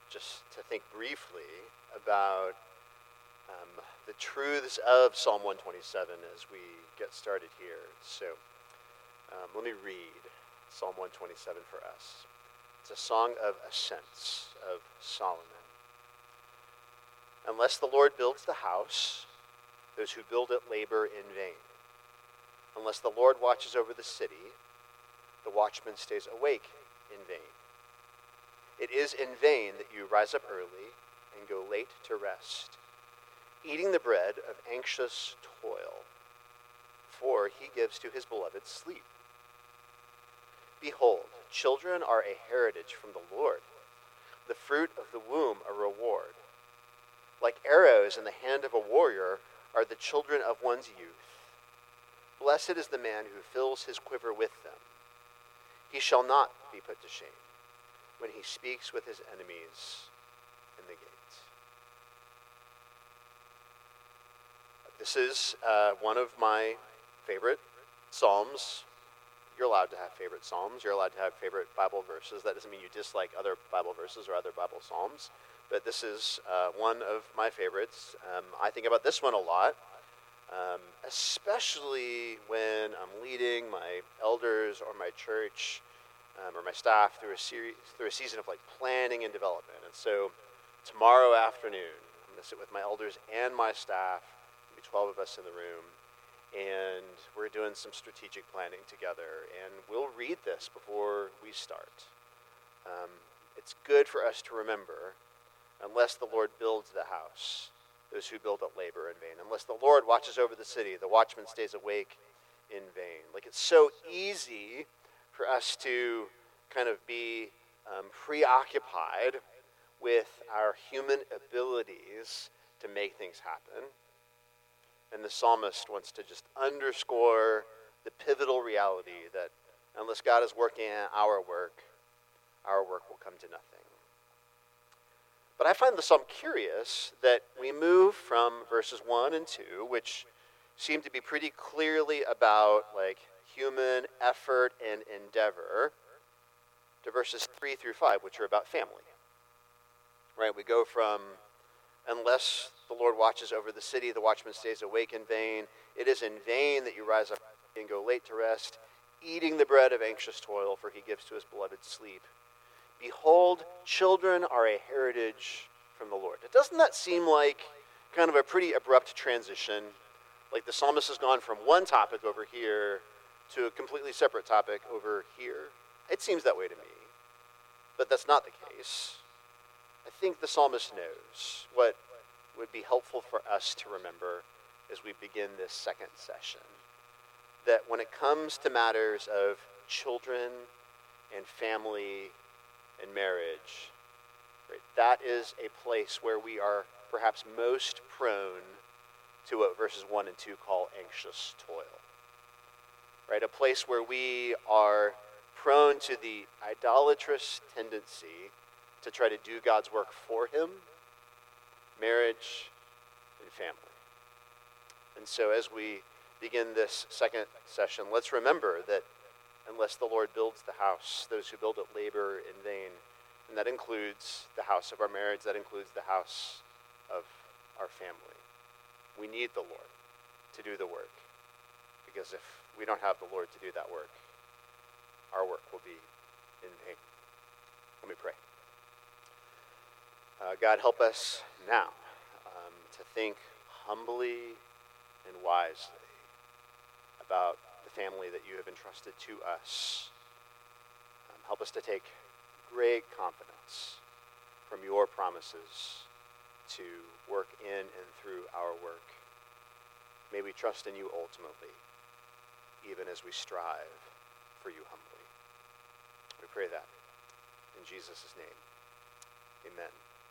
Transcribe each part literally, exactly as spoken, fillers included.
just to think briefly about um, the truths of Psalm one twenty-seven as we get started here. So um, let me read Psalm one twenty-seven for us. It's a song of ascents of Solomon. Unless the Lord builds the house, those who build it labor in vain. Unless the Lord watches over the city, the watchman stays awake in vain. It is in vain that you rise up early and go late to rest, eating the bread of anxious toil, for he gives to his beloved sleep. Behold, children are a heritage from the Lord, the fruit of the womb a reward. Like arrows in the hand of a warrior are the children of one's youth. Blessed is the man who fills his quiver with them. He shall not be put to shame when he speaks with his enemies in the gate. This is uh, one of my favorite psalms. You're allowed to have favorite psalms. You're allowed to have favorite Bible verses. That doesn't mean you dislike other Bible verses or other Bible psalms. But this is uh, one of my favorites. Um, I think about this one a lot, um, especially when I'm leading my elders or my church um, or my staff through a series, through a season of like planning and development. And so tomorrow afternoon, I'm going to sit with my elders and my staff. There'll be twelve of us in the room, and we're doing some strategic planning together. And we'll read this before we start. Um, it's good for us to remember. Unless the Lord builds the house, those who build it labor in vain. Unless the Lord watches over the city, the watchman stays awake in vain. Like, it's so easy for us to kind of be um, preoccupied with our human abilities to make things happen. And the psalmist wants to just underscore the pivotal reality that unless God is working at our work, our work will come to nothing. But I find the psalm curious that we move from verses one and two, which seem to be pretty clearly about like human effort and endeavor, to verses three through five, which are about family. Right? We go from, unless the Lord watches over the city, the watchman stays awake in vain. It is in vain that you rise up and go late to rest, eating the bread of anxious toil, for he gives to his beloved sleep. Behold, children are a heritage from the Lord. Doesn't that seem like kind of a pretty abrupt transition? Like the psalmist has gone from one topic over here to a completely separate topic over here. It seems that way to me. But that's not the case. I think the psalmist knows what would be helpful for us to remember as we begin this second session. That when it comes to matters of children and family and marriage, right, that is a place where we are perhaps most prone to what verses one and two call anxious toil. Right, a place where we are prone to the idolatrous tendency to try to do God's work for him, marriage, and family. And so as we begin this second session, let's remember that unless the Lord builds the house, those who build it labor in vain. And that includes the house of our marriage. That includes the house of our family. We need the Lord to do the work. Because if we don't have the Lord to do that work, our work will be in vain. Let me pray. Uh, God, help us now um, to think humbly and wisely about the family that you have entrusted to us. Um, help us to take great confidence from your promises to work in and through our work. May we trust in you ultimately, even as we strive for you humbly. We pray that in Jesus' name. Amen.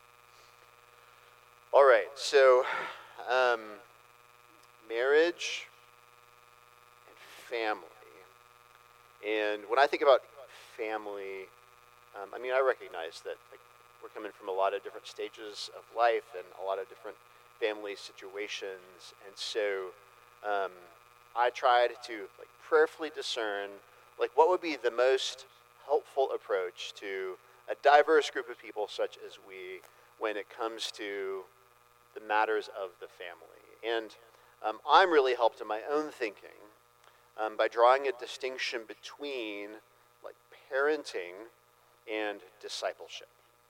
All right, so um, marriage family. And when I think about family, um, I mean, I recognize that like, we're coming from a lot of different stages of life and a lot of different family situations. And so um, I tried to like prayerfully discern like what would be the most helpful approach to a diverse group of people such as we when it comes to the matters of the family. And um, I'm really helped in my own thinking um, by drawing a distinction between like parenting and discipleship.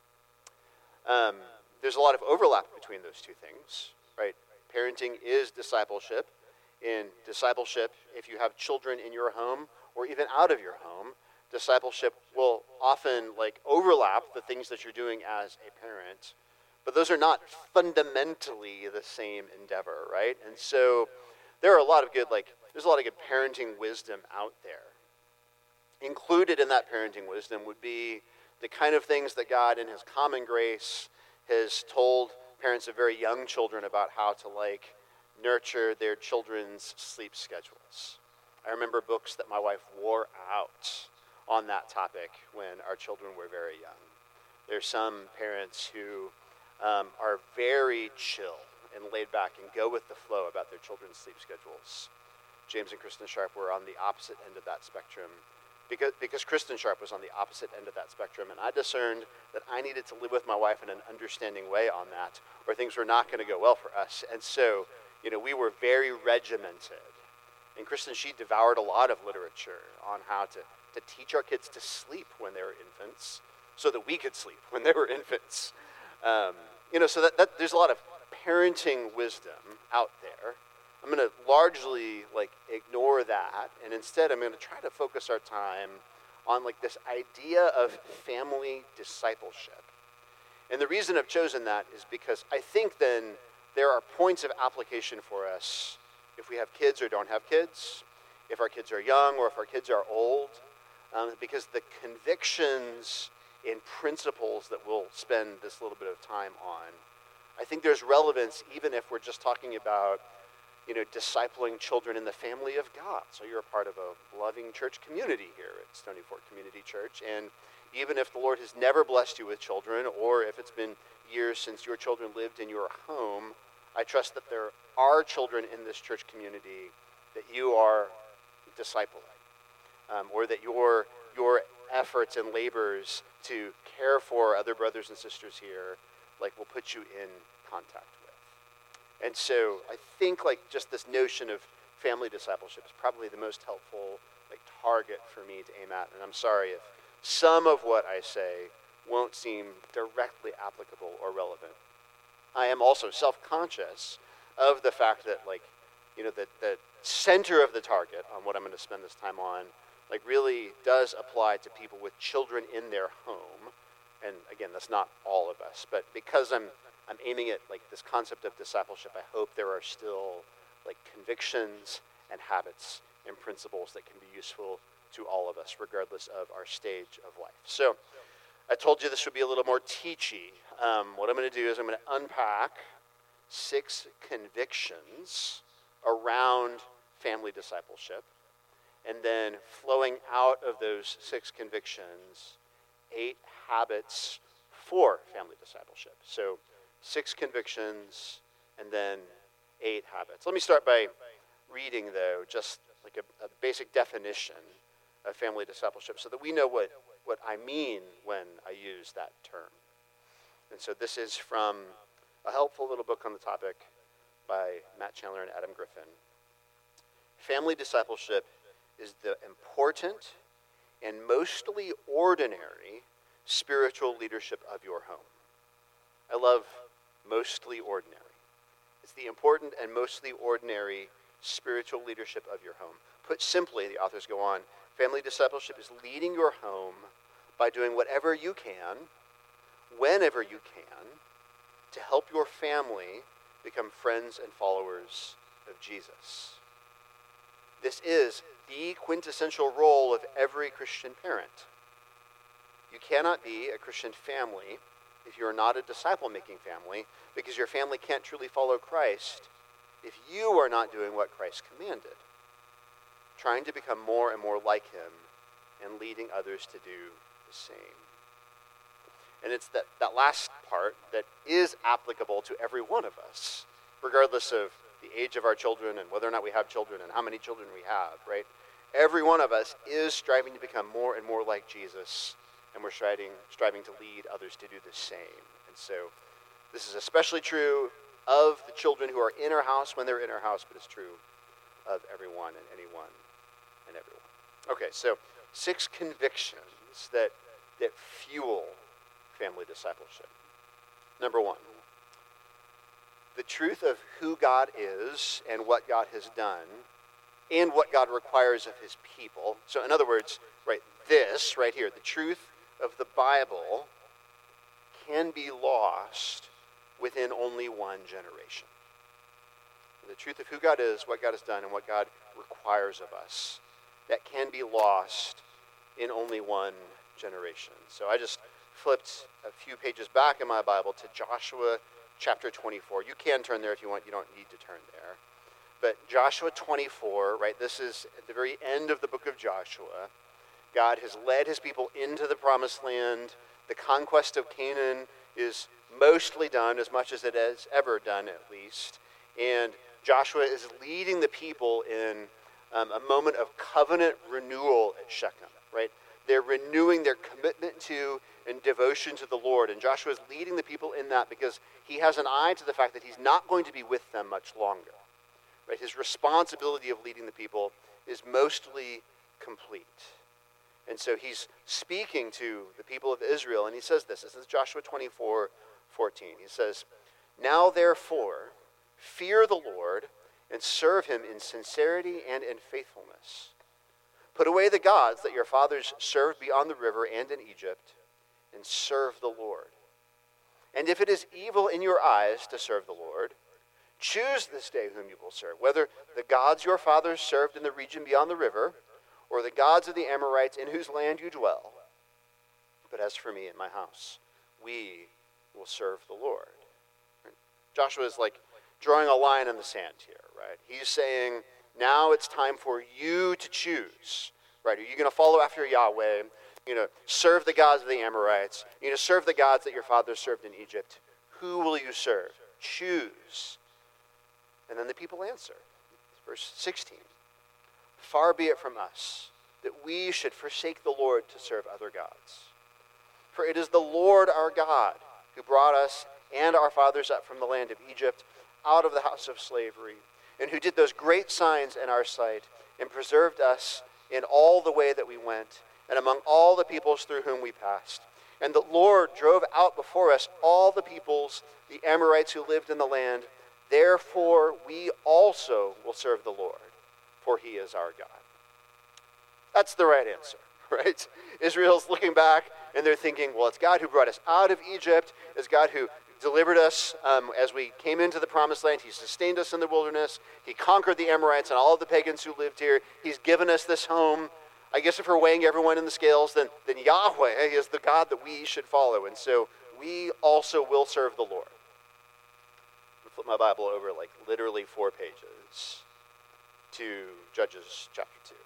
Um, there's a lot of overlap between those two things, right? Parenting is discipleship. In discipleship, if you have children in your home or even out of your home, discipleship will often like overlap the things that you're doing as a parent, but those are not fundamentally the same endeavor, right? And so there are a lot of good, like, there's a lot of good parenting wisdom out there. Included in that parenting wisdom would be the kind of things that God in his common grace has told parents of very young children about how to like nurture their children's sleep schedules. I remember books that my wife wore out on that topic when our children were very young. There's some parents who um, are very chill and laid back and go with the flow about their children's sleep schedules. James and Kristen Sharp were on the opposite end of that spectrum because, because Kristen Sharp was on the opposite end of that spectrum, and I discerned that I needed to live with my wife in an understanding way on that, or things were not going to go well for us. And so, you know, we were very regimented. And Kristen, she devoured a lot of literature on how to, to teach our kids to sleep when they were infants so that we could sleep when they were infants. Um, you know, so that, that there's a lot of parenting wisdom out there. I'm going to largely like ignore that, and instead I'm going to try to focus our time on like this idea of family discipleship. And the reason I've chosen that is because I think then there are points of application for us if we have kids or don't have kids, if our kids are young or if our kids are old, um, because the convictions and principles that we'll spend this little bit of time on, I think there's relevance even if we're just talking about, you know, discipling children in the family of God. So you're a part of a loving church community here at Stony Fork Community Church, and even if the Lord has never blessed you with children, or if it's been years since your children lived in your home, I trust that there are children in this church community that you are discipling, um, or that your your efforts and labors to care for other brothers and sisters here, like, will put you in contact with. And so I think like just this notion of family discipleship is probably the most helpful like target for me to aim at. And I'm sorry if some of what I say won't seem directly applicable or relevant. I am also self-conscious of the fact that, like, you know, the, the center of the target on what I'm going to spend this time on, like, really does apply to people with children in their home. And again, that's not all of us, but because I'm I'm aiming at like this concept of discipleship, I hope there are still like convictions and habits and principles that can be useful to all of us, regardless of our stage of life. So I told you this would be a little more teachy. Um, what I'm going to do is I'm going to unpack six convictions around family discipleship, and then flowing out of those six convictions, eight habits for family discipleship. So six convictions and then eight habits. Let me start by reading, though, just like a, a basic definition of family discipleship so that we know what, what I mean when I use that term. And so this is from a helpful little book on the topic by Matt Chandler and Adam Griffin. Family discipleship is the important and mostly ordinary spiritual leadership of your home. I love mostly ordinary. It's the important and mostly ordinary spiritual leadership of your home. Put simply, the authors go on, family discipleship is leading your home by doing whatever you can, whenever you can, to help your family become friends and followers of Jesus. This is the quintessential role of every Christian parent. You cannot be a Christian family if you are not a disciple-making family, because your family can't truly follow Christ if you are not doing what Christ commanded, trying to become more and more like him and leading others to do the same. And it's that, that last part that is applicable to every one of us, regardless of the age of our children and whether or not we have children and how many children we have, right? Every one of us is striving to become more and more like Jesus and we're striving, striving to lead others to do the same. And so this is especially true of the children who are in our house when they're in our house, but it's true of everyone and anyone and everyone. Okay, so six convictions that, that fuel family discipleship. Number one, the truth of who God is and what God has done and what God requires of his people. So in other words, right, this right here, the truth of the Bible can be lost within only one generation. The truth of who God is, what God has done, and what God requires of us, that can be lost in only one generation. So I just flipped a few pages back in my Bible to Joshua chapter twenty-four. You can turn there if you want. You don't need to turn there. But Joshua twenty-four, right, this is at the very end of the book of Joshua. God has led his people into the promised land. The conquest of Canaan is mostly done, as much as it has ever done at least. And Joshua is leading the people in um, a moment of covenant renewal at Shechem, right? They're renewing their commitment to and devotion to the Lord. And Joshua is leading the people in that because he has an eye to the fact that he's not going to be with them much longer. Right? His responsibility of leading the people is mostly complete. And so he's speaking to the people of Israel, and he says this. This is Joshua twenty-four fourteen. He says, "Now therefore, fear the Lord and serve him in sincerity and in faithfulness. Put away the gods that your fathers served beyond the river and in Egypt, and serve the Lord. And if it is evil in your eyes to serve the Lord, choose this day whom you will serve, whether the gods your fathers served in the region beyond the river, or the gods of the Amorites in whose land you dwell. But as for me and my house, we will serve the Lord." Right? Joshua is like drawing a line in the sand here, right? He's saying, now it's time for you to choose, right? Are you going to follow after Yahweh? You're going to serve the gods of the Amorites? You're going to serve the gods that your fathers served in Egypt? Who will you serve? Choose. And then the people answer. Verse sixteen. "Far be it from us that we should forsake the Lord to serve other gods. For it is the Lord our God who brought us and our fathers up from the land of Egypt, out of the house of slavery, and who did those great signs in our sight, and preserved us in all the way that we went, and among all the peoples through whom we passed. And the Lord drove out before us all the peoples, the Amorites who lived in the land. Therefore we also will serve the Lord, for he is our God." That's the right answer, right? Israel's looking back, and they're thinking, well, it's God who brought us out of Egypt. It's God who delivered us um, as we came into the promised land. He sustained us in the wilderness. He conquered the Amorites and all of the pagans who lived here. He's given us this home. I guess if we're weighing everyone in the scales, then, then Yahweh is the God that we should follow. And so we also will serve the Lord. I'll flip my Bible over like literally four pages to Judges chapter two.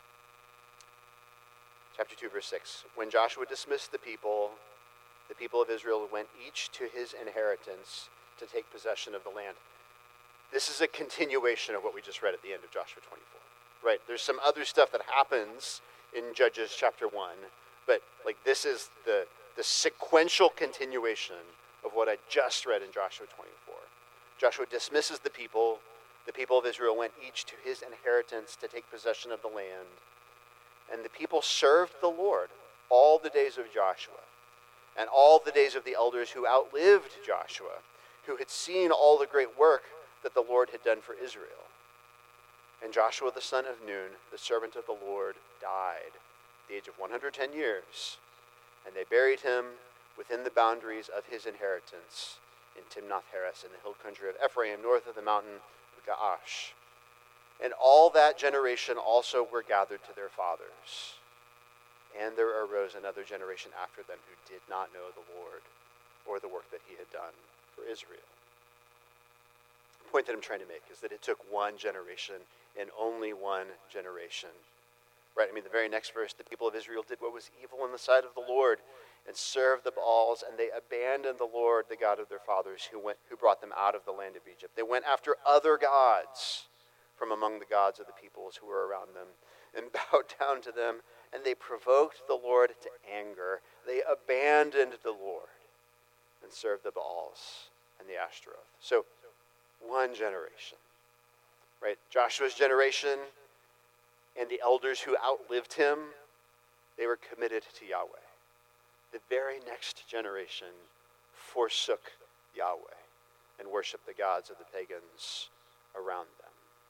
Chapter two, verse six. "When Joshua dismissed the people, the people of Israel went each to his inheritance to take possession of the land." This is a continuation of what we just read at the end of Joshua twenty-four. Right? There's some other stuff that happens in Judges chapter one, but like this is the, the sequential continuation of what I just read in Joshua twenty-four. Joshua dismisses the people. The people of Israel went each to his inheritance to take possession of the land. And the people served the Lord all the days of Joshua, and all the days of the elders who outlived Joshua, who had seen all the great work that the Lord had done for Israel. And Joshua the son of Nun, the servant of the Lord, died at the age of one hundred ten years, and they buried him within the boundaries of his inheritance in Timnath-Heres, in the hill country of Ephraim, north of the mountain of Gaash. And all that generation also were gathered to their fathers. And there arose another generation after them who did not know the Lord or the work that he had done for Israel. The point that I'm trying to make is that it took one generation and only one generation. Right? I mean, the very next verse, the people of Israel did what was evil in the sight of the Lord and served the Baals, and they abandoned the Lord, the God of their fathers, who went, who brought them out of the land of Egypt. They went after other gods from among the gods of the peoples who were around them, and bowed down to them, and they provoked the Lord to anger. They abandoned the Lord and served the Baals and the Ashtaroth. So, one generation, right? Joshua's generation and the elders who outlived him, they were committed to Yahweh. The very next generation forsook Yahweh and worshiped the gods of the pagans around them.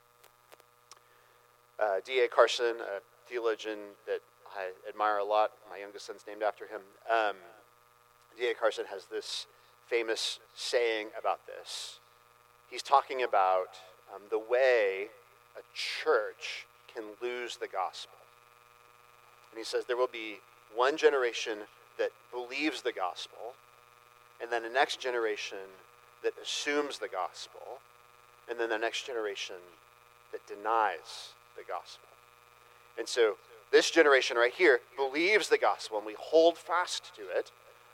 Uh, D A Carson, a theologian that I admire a lot, my youngest son's named after him, um, D A Carson has this famous saying about this. He's talking about um, the way a church can lose the gospel. And he says there will be one generation that believes the gospel, and then the next generation that assumes the gospel, and then the next generation that denies the gospel. And so this generation right here believes the gospel, and we hold fast to it,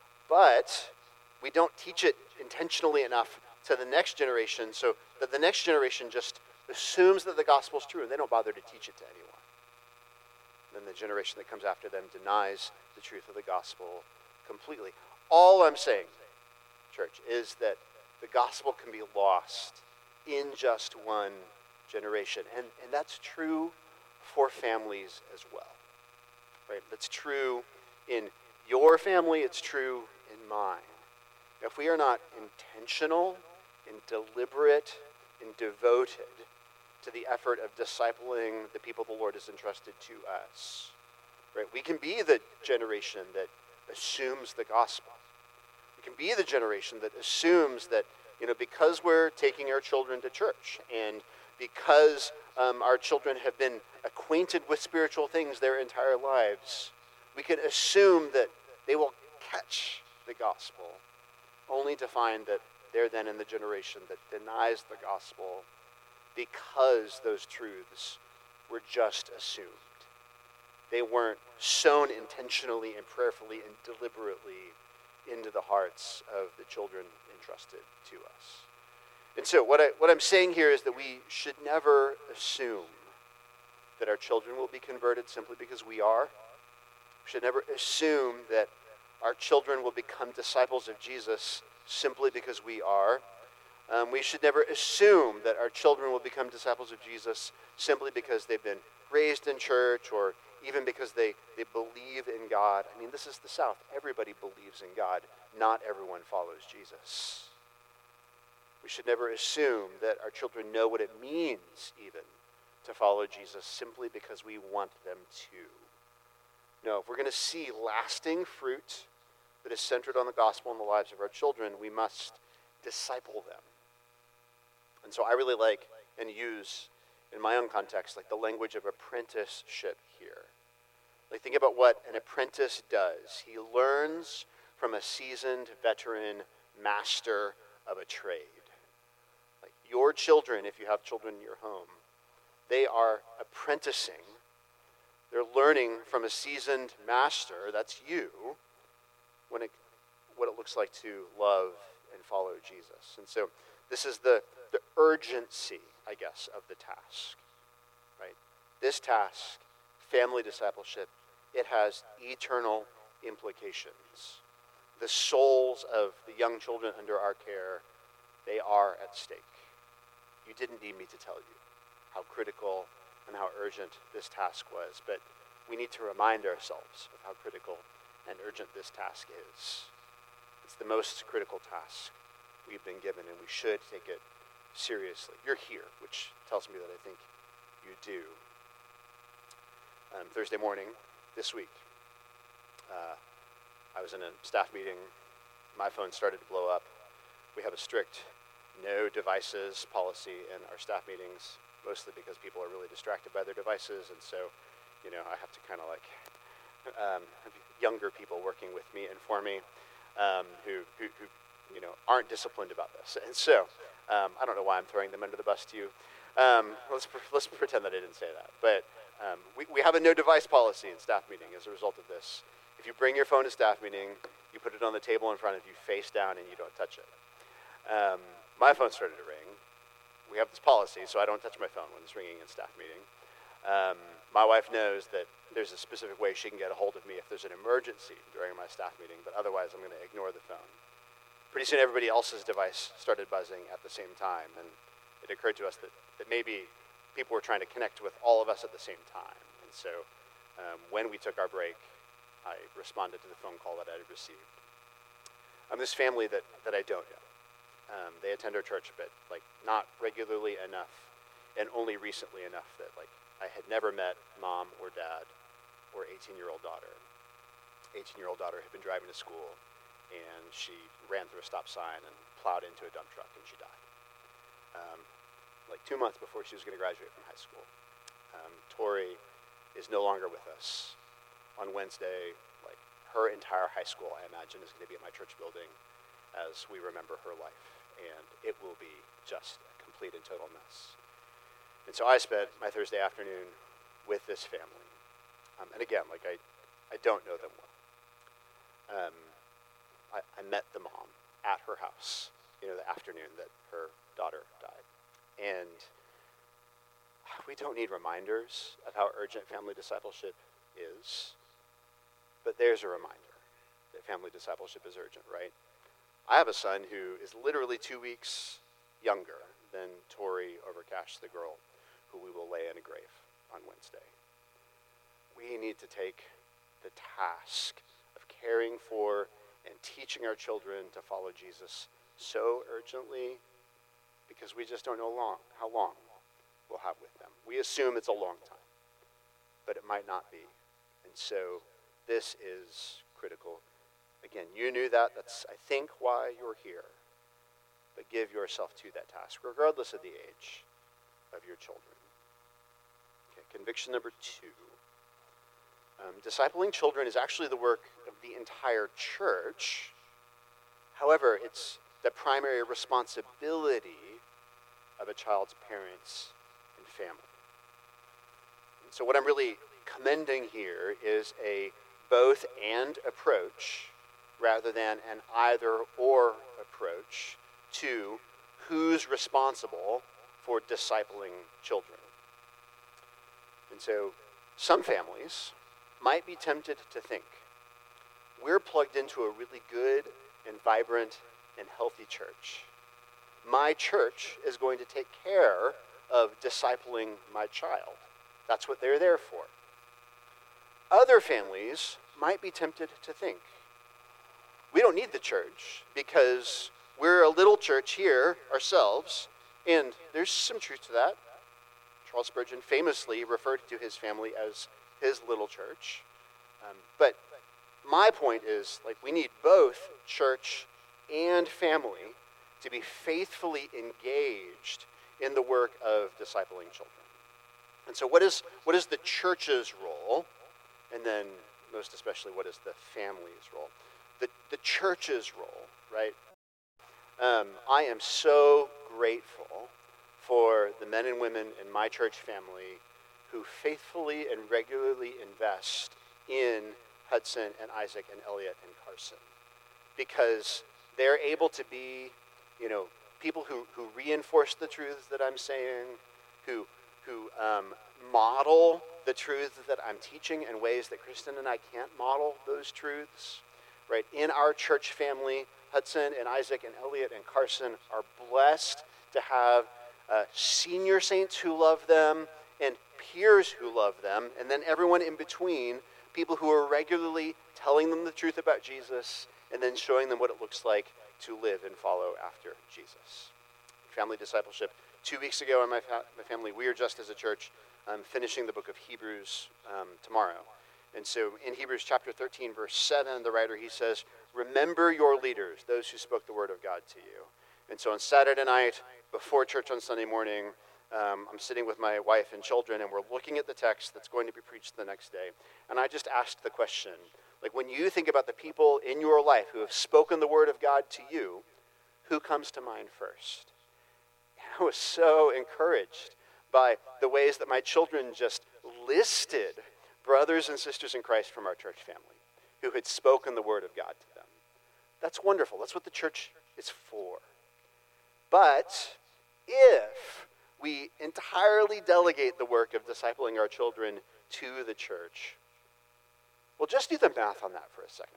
but we don't teach it intentionally enough to the next generation so that the next generation just assumes that the gospel is true, and they don't bother to teach it to anyone. Then the generation that comes after them denies the truth of the gospel completely. All I'm saying, church, is that the gospel can be lost in just one generation. And, and that's true for families as well. Right? That's true in your family, it's true in mine. If we are not intentional and deliberate and devoted to the effort of discipling the people the Lord has entrusted to us, right? We can be the generation that assumes the gospel. We can be the generation that assumes that, you know, because we're taking our children to church and because um, our children have been acquainted with spiritual things their entire lives, we can assume that they will catch the gospel, only to find that they're then in the generation that denies the gospel because those truths were just assumed. They weren't sown intentionally and prayerfully and deliberately into the hearts of the children entrusted to us. And so what, I, what I'm saying here is that we should never assume that our children will be converted simply because we are. We should never assume that our children will become disciples of Jesus simply because we are. Um, we should never assume that our children will become disciples of Jesus simply because they've been raised in church or even because they, they believe in God. I mean, this is the South. Everybody believes in God. Not everyone follows Jesus. We should never assume that our children know what it means even to follow Jesus simply because we want them to. No, if we're going to see lasting fruit that is centered on the gospel in the lives of our children, we must disciple them. And so I really like and use, in my own context, like the language of apprenticeship here. Like think about what an apprentice does. He learns from a seasoned veteran master of a trade. Like your children, if you have children in your home, they are apprenticing. They're learning from a seasoned master, that's you, when it, what it looks like to love and follow Jesus. And so this is the, the urgency, I guess, of the task, right? This task, family discipleship, it has eternal implications. The souls of the young children under our care, they are at stake. You didn't need me to tell you how critical and how urgent this task was, but we need to remind ourselves of how critical and urgent this task is. It's the most critical task we've been given, and we should take it seriously. You're here, which tells me that I think you do. Um, Thursday morning, this week, uh, I was in a staff meeting. My phone started to blow up. We have a strict no devices policy in our staff meetings, mostly because people are really distracted by their devices, and so, you know, I have to kind of like um, have younger people working with me and for me um, who, who, who, you know, aren't disciplined about this. And so, um, I don't know why I'm throwing them under the bus to you. Um, let's pre- let's pretend that I didn't say that. But um, we, we have a no device policy in staff meeting as a result of this. If you bring your phone to staff meeting, you put it on the table in front of you face down and you don't touch it. Um, my phone started to ring. We have this policy, so I don't touch my phone when it's ringing in staff meeting. Um, my wife knows that there's a specific way she can get a hold of me if there's an emergency during my staff meeting, but otherwise I'm going to ignore the phone. Pretty soon everybody else's device started buzzing at the same time, and it occurred to us that, that maybe people were trying to connect with all of us at the same time. And so um, when we took our break, I responded to the phone call that I had received. I'm this family that, that I don't know. Um, they attend our church, but like not regularly enough, and only recently enough that like I had never met mom or dad or eighteen-year-old daughter. eighteen-year-old daughter had been driving to school, and she ran through a stop sign and plowed into a dump truck, and she died. Um, like two months before she was going to graduate from high school. Um, Tori is no longer with us. On Wednesday, like her entire high school, I imagine, is going to be at my church building as we remember her life, and it will be just a complete and total mess. And so I spent my Thursday afternoon with this family. Um, and again, like I, I don't know them well. Um, I, I met the mom at her house, you know, the afternoon that her daughter died. And we don't need reminders of how urgent family discipleship is, but there's a reminder that family discipleship is urgent, right? I have a son who is literally two weeks younger than Tori Overcash, the girl who we will lay in a grave on Wednesday. We need to take the task of caring for and teaching our children to follow Jesus so urgently because we just don't know long how long we'll have with them. We assume it's a long time, but it might not be. And so this is critical. Again, you knew that. That's, I think, why you're here. But give yourself to that task, regardless of the age of your children. Okay, conviction number two. Um, discipling children is actually the work of the entire church. However, it's the primary responsibility of a child's parents and family. And so what I'm really commending here is a both and approach rather than an either or approach to who's responsible for discipling children. And so some families might be tempted to think, we're plugged into a really good and vibrant and healthy church. My church is going to take care of discipling my child. That's what they're there for. Other families might be tempted to think, we don't need the church because we're a little church here ourselves, and there's some truth to that. Charles Spurgeon famously referred to his family as his little church. Um, but my point is, like, we need both church and family to be faithfully engaged in the work of discipling children. And so what is what is the church's role? And then most especially, what is the family's role? The, the church's role, right? Um, I am so grateful for the men and women in my church family who faithfully and regularly invest in Hudson and Isaac and Elliot and Carson, because they're able to be, you know, people who, who reinforce the truths that I'm saying, who who um, model the truths that I'm teaching in ways that Kristen and I can't model those truths, right? In our church family, Hudson and Isaac and Elliot and Carson are blessed to have uh, senior saints who love them and peers who love them, and then everyone in between, people who are regularly telling them the truth about Jesus and then showing them what it looks like to live and follow after Jesus. Family discipleship. Two weeks ago in my, fa- my family, we are just as a church um, finishing the book of Hebrews um, tomorrow. And so in Hebrews chapter thirteen, verse seven, the writer, he says, remember your leaders, those who spoke the word of God to you. And so on Saturday night, before church on Sunday morning, um, I'm sitting with my wife and children, and we're looking at the text that's going to be preached the next day. And I just asked the question, like, when you think about the people in your life who have spoken the word of God to you, who comes to mind first? And I was so encouraged by the ways that my children just listed brothers and sisters in Christ from our church family who had spoken the word of God to them. That's wonderful. That's what the church is for. But if we entirely delegate the work of discipling our children to the church. Well, just do the math on that for a second.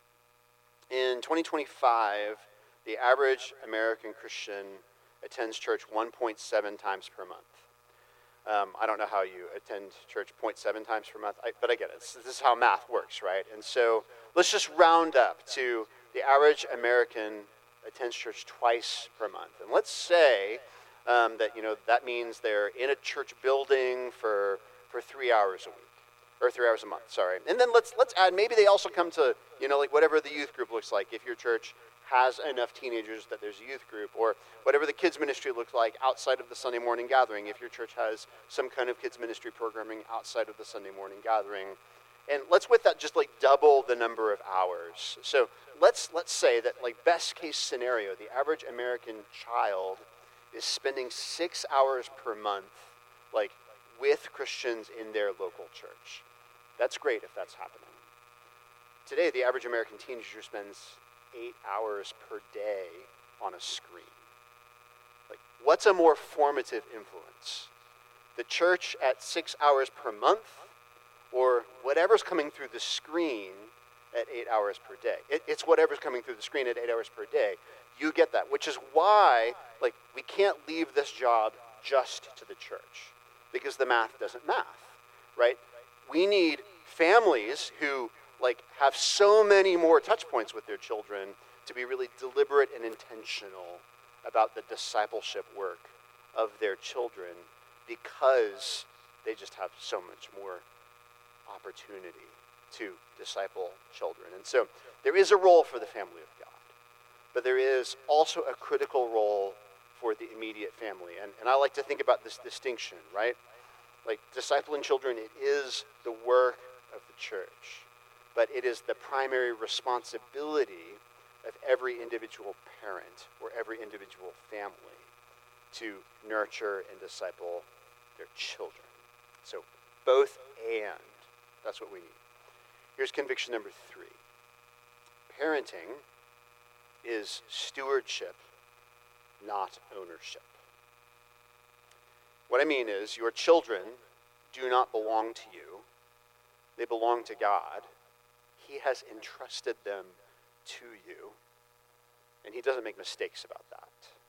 In twenty twenty-five, the average American Christian attends church one point seven times per month. Um, I don't know how you attend church zero point seven times per month, I, but I get it. This, this is how math works, right? And so let's just round up to the average American attends church twice per month. And let's say um, that, you know, that means they're in a church building for, for three hours a week. Or three hours a month, sorry. And then let's let's add, maybe they also come to, you know, like whatever the youth group looks like. If your church has enough teenagers that there's a youth group, or whatever the kids ministry looks like outside of the Sunday morning gathering, if your church has some kind of kids ministry programming outside of the Sunday morning gathering. And let's with that just like double the number of hours. So let's let's say that, like, best case scenario, the average American child is spending six hours per month, like, with Christians in their local church. That's great if that's happening. Today, the average American teenager spends eight hours per day on a screen. Like, what's a more formative influence? The church at six hours per month, or whatever's coming through the screen at eight hours per day? It, it's whatever's coming through the screen at eight hours per day. You get that, which is why, like, we can't leave this job just to the church, because the math doesn't math, right? We need families who, like, have so many more touch points with their children to be really deliberate and intentional about the discipleship work of their children, because they just have so much more opportunity to disciple children. And so there is a role for the family of God, but there is also a critical role for the immediate family. And, and I like to think about this distinction, right? Like, discipling children, it is the work of the church, but it is the primary responsibility of every individual parent or every individual family to nurture and disciple their children. So both and, that's what we need. Here's conviction number three. Parenting is stewardship, not ownership. What I mean is, your children do not belong to you. They belong to God. He has entrusted them to you, and he doesn't make mistakes about that.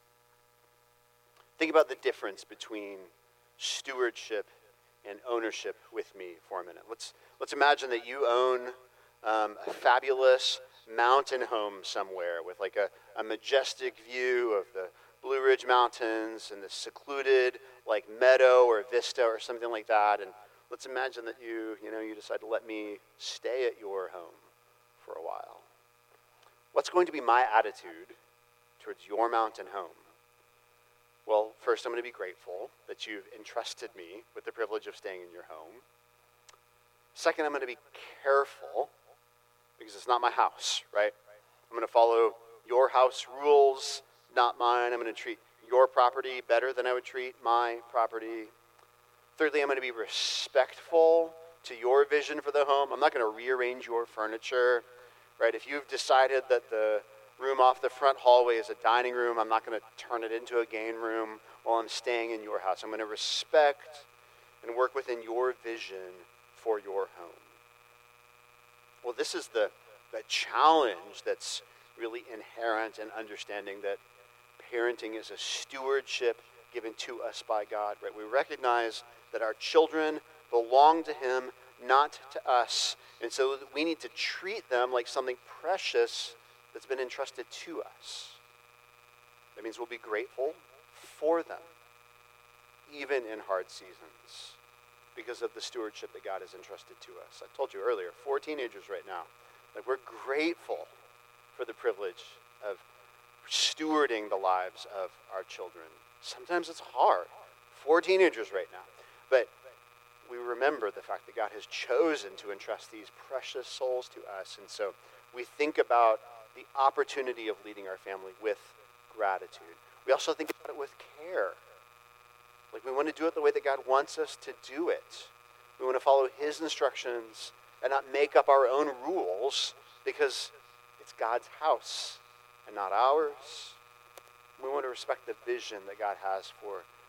Think about the difference between stewardship and ownership with me for a minute. Let's let's imagine that you own um, a fabulous mountain home somewhere with like a, a majestic view of the Blue Ridge Mountains and the secluded like meadow or vista or something like that. And let's imagine that you, you know, you decide to let me stay at your home for a while. What's going to be my attitude towards your mountain home? Well, first, I'm going to be grateful that you've entrusted me with the privilege of staying in your home. Second, I'm going to be careful, because it's not my house, right? I'm going to follow your house rules, not mine. I'm going to treat your property better than I would treat my property. Thirdly, I'm going to be respectful to your vision for the home. I'm not going to rearrange your furniture, right? If you've decided that the room off the front hallway is a dining room, I'm not going to turn it into a game room while I'm staying in your house. I'm going to respect and work within your vision for your home. Well, this is the, the challenge that's really inherent in understanding that parenting is a stewardship given to us by God, right? We recognize that our children belong to him, not to us. And so we need to treat them like something precious that's been entrusted to us. That means we'll be grateful for them, even in hard seasons, because of the stewardship that God has entrusted to us. I told you earlier, four teenagers right now. Like, we're grateful for the privilege of stewarding the lives of our children. Sometimes it's hard. Four teenagers right now. But we remember the fact that God has chosen to entrust these precious souls to us. And so we think about the opportunity of leading our family with gratitude. We also think about it with care. Like, we want to do it the way that God wants us to do it. We want to follow his instructions and not make up our own rules, because it's God's house and not ours. We want to respect the vision that God has for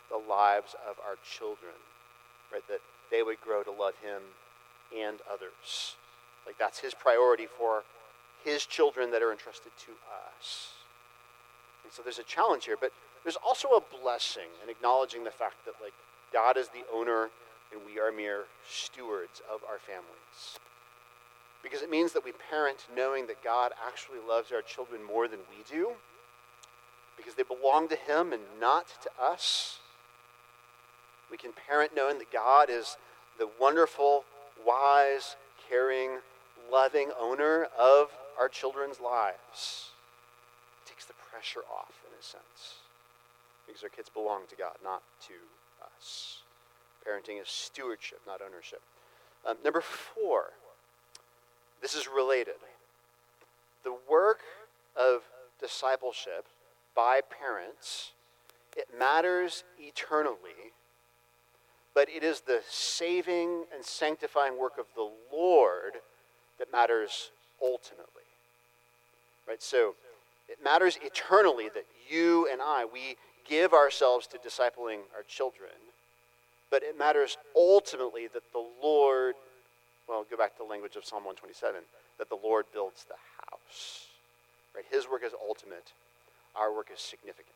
the lives of our children, right? That they would grow to love him and others. Like that's his priority for his children that are entrusted to us. And so there's a challenge here, but there's also a blessing in acknowledging the fact that like God is the owner and we are mere stewards of our families. Because it means that we parent knowing that God actually loves our children more than we do, because they belong to him and not to us. We can parent knowing that God is the wonderful, wise, caring, loving owner of our children's lives. It takes the pressure off, in a sense, because our kids belong to God, not to us. Parenting is stewardship, not ownership. Um, number four, this is related. The work of discipleship by parents, it matters eternally, but it is the saving and sanctifying work of the Lord that matters ultimately. Right? So it matters eternally that you and I, we give ourselves to discipling our children, but it matters ultimately that the Lord, well, go back to the language of Psalm one twenty-seven, that the Lord builds the house. Right? His work is ultimate. Our work is significant.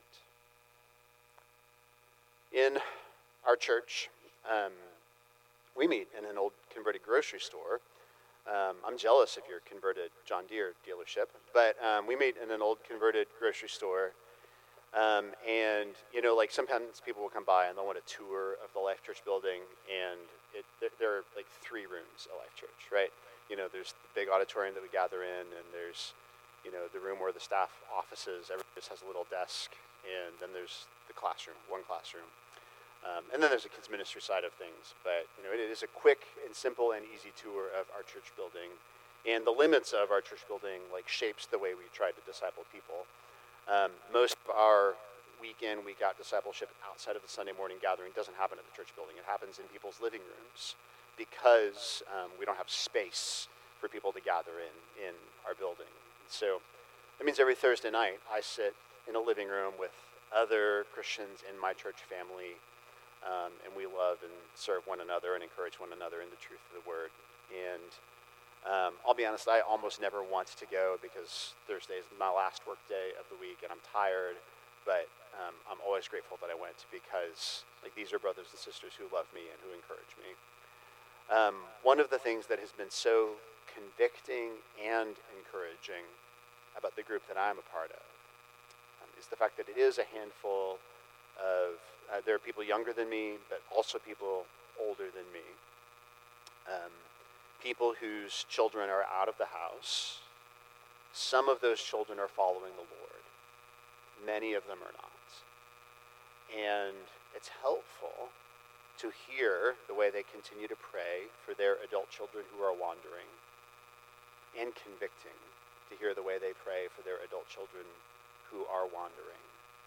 In our church, um, we meet in an old converted grocery store. Um, I'm jealous of your converted John Deere dealership, but um, we meet in an old converted grocery store. Um, and, you know, like sometimes people will come by and they'll want a tour of the Life Church building, and it, there, there are like three rooms at Life Church, right? You know, there's the big auditorium that we gather in, and there's, you know, the room where the staff offices, everybody just has a little desk, and then there's the classroom, one classroom. Um, and then there's the kids ministry side of things. But, you know, it is a quick and simple and easy tour of our church building. And the limits of our church building, like, shapes the way we try to disciple people. Um, most of our week-in, week-out discipleship outside of the Sunday morning gathering doesn't happen at the church building. It happens in people's living rooms because um, we don't have space for people to gather in in our building. So that means every Thursday night I sit in a living room with other Christians in my church family, um, and we love and serve one another and encourage one another in the truth of the word. And um, I'll be honest, I almost never want to go because Thursday is my last work day of the week and I'm tired, but um, I'm always grateful that I went because like these are brothers and sisters who love me and who encourage me. Um, one of the things that has been so convicting and encouraging about the group that I'm a part of um, is the fact that it is a handful of, uh, there are people younger than me, but also people older than me. Um, people whose children are out of the house. Some of those children are following the Lord. Many of them are not. And it's helpful to hear the way they continue to pray for their adult children who are wandering, and convicting to hear the way they pray for their adult children who are wandering.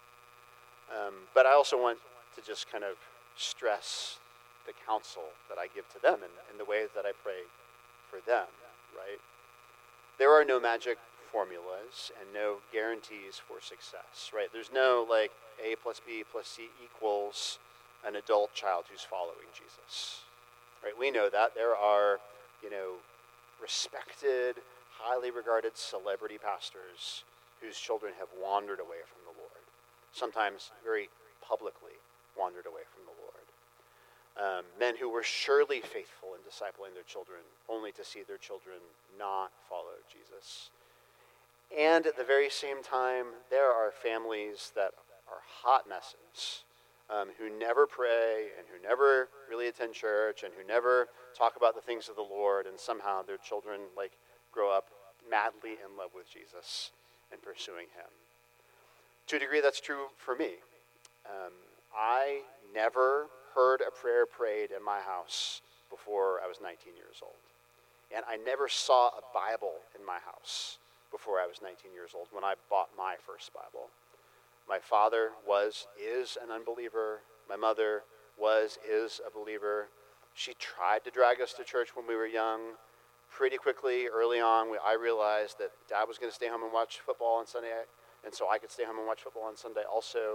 Um, but I also want to just kind of stress the counsel that I give to them and, and the ways that I pray for them, right? There are no magic formulas and no guarantees for success, right? There's no like A plus B plus C equals an adult child who's following Jesus, right? We know that. There are, you know, respected, highly regarded celebrity pastors whose children have wandered away from the Lord, sometimes very publicly wandered away from the Lord. Um, men who were surely faithful in discipling their children, only to see their children not follow Jesus. And at the very same time, there are families that are hot messes, um, who never pray and who never really attend church and who never talk about the things of the Lord, and somehow their children like grow up madly in love with Jesus and pursuing him. To a degree, that's true for me. Um, I never heard a prayer prayed in my house before I was nineteen years old. And I never saw a Bible in my house before I was nineteen years old when I bought my first Bible. My father was, is an unbeliever. My mother was, is a believer. She tried to drag us to church when we were young. Pretty quickly, early on, we, I realized that Dad was going to stay home and watch football on Sunday, and so I could stay home and watch football on Sunday also.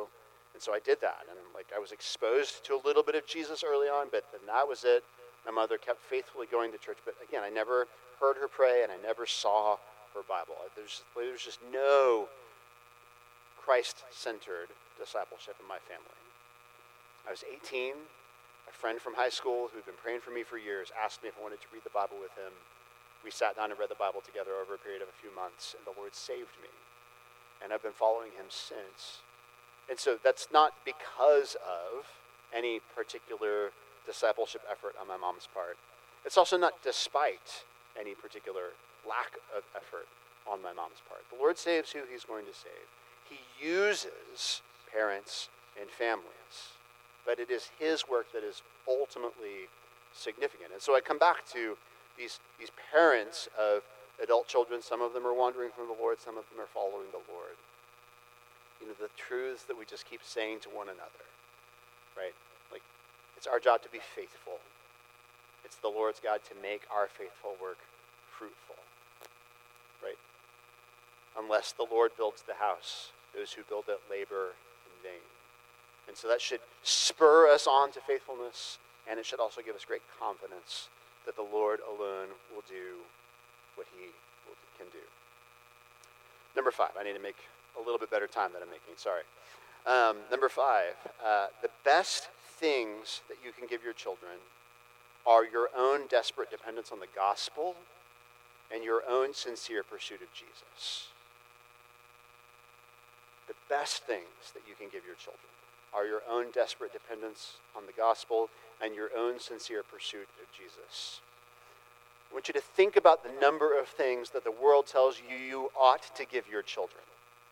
And so I did that, and like I was exposed to a little bit of Jesus early on, but then that was it. My mother kept faithfully going to church, but again, I never heard her pray, and I never saw her Bible. There's, there was just no Christ-centered discipleship in my family. I was eighteen. A friend from high school who'd been praying for me for years asked me if I wanted to read the Bible with him. We sat down and read the Bible together over a period of a few months, and the Lord saved me. And I've been following him since. And so that's not because of any particular discipleship effort on my mom's part. It's also not despite any particular lack of effort on my mom's part. The Lord saves who he's going to save. He uses parents and families, but it is his work that is ultimately significant. And so I come back to these, these parents of adult children. Some of them are wandering from the Lord. Some of them are following the Lord. You know, the truths that we just keep saying to one another, right? Like, it's our job to be faithful. It's the Lord's God to make our faithful work fruitful, right? Unless the Lord builds the house, those who build it labor in vain. And so that should spur us on to faithfulness, and it should also give us great confidence that the Lord alone will do what he will, can do. Number five, I need to make a little bit better time that I'm making, sorry. Um, number five, uh, the best things that you can give your children are your own desperate dependence on the gospel and your own sincere pursuit of Jesus. The best things that you can give your children are your own desperate dependence on the gospel and your own sincere pursuit of Jesus. I want you to think about the number of things that the world tells you you ought to give your children.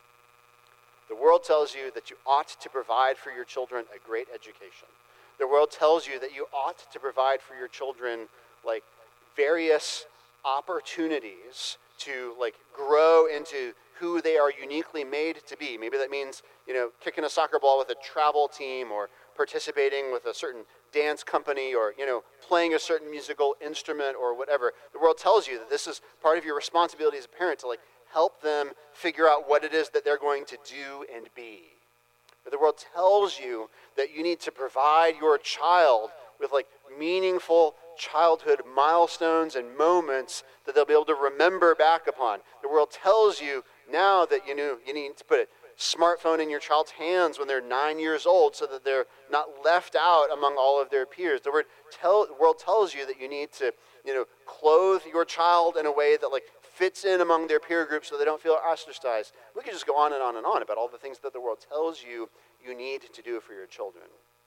The world tells you that you ought to provide for your children a great education. The world tells you that you ought to provide for your children like various opportunities to like grow into who they are uniquely made to be. Maybe that means, you know, kicking a soccer ball with a travel team or participating with a certain dance company or, you know, playing a certain musical instrument or whatever. The world tells you that this is part of your responsibility as a parent to like help them figure out what it is that they're going to do and be. But the world tells you that you need to provide your child with like meaningful childhood milestones and moments that they'll be able to remember back upon. The world tells you now that you know you need to put a smartphone in your child's hands when they're nine years old so that they're not left out among all of their peers. The word tell, the world tells you that you need to, you know, clothe your child in a way that like fits in among their peer group so they don't feel ostracized. We could just go on and on and on about all the things that the world tells you you need to do for your children.